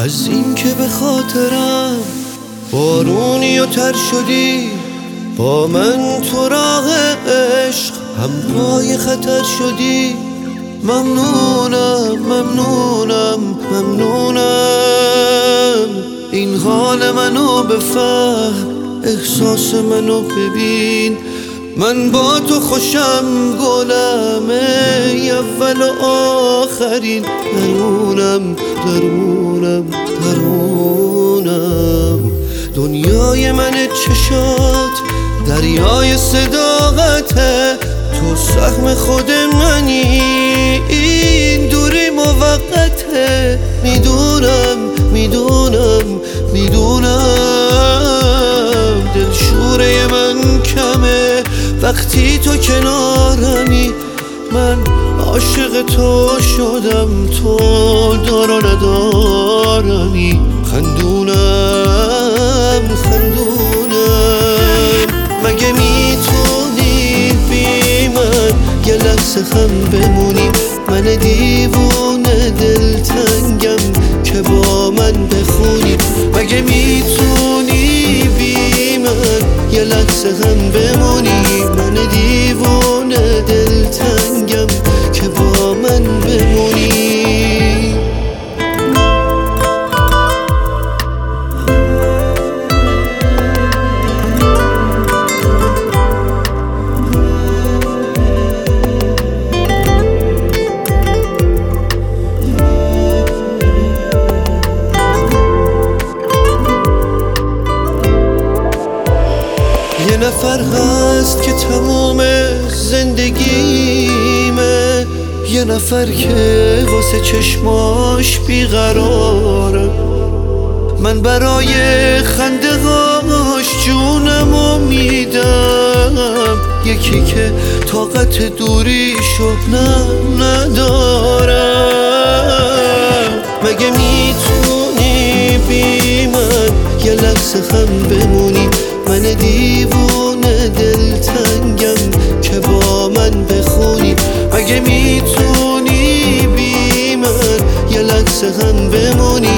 از این که به خاطرم بارونی و تر شدی، با من تو راه عشق همراه خطر شدی. ممنونم ممنونم ممنونم، این حال منو بفهم، احساس منو ببین. من با تو خوشم گلم، ای اول و آخرین. درونم درونم درونم، دنیای من چشات دریای صداقته، تو سهم خود منی، این دوری موقته. میدونم میدونم میدونم، دلشوره من کمه وقتی تو کنارمی. من عاشق تو شدم، تو دار و ندارمی. خندونم خندونم، مگه میتونی بی من یه لحظه خم بمونی؟ من دیوونه دلتنگم که با من بخونی. مگه میتونی بی من یه لحظه خم بمونی؟ من دیوونه دلتنگم که با من بمونی. یه نفر هست که تموم زندگیمه، یه نفر که واسه چشماش بیقرارم. من برای خنده هاش جونمو میدم، یکی که طاقت دوریشو ندارم. مگه میتونی بی من یه لحظه خم بمونی؟ من دیوونه دلتنگم که با من بخونی. مگه میتونی بی من یه لحظه هم بمونی؟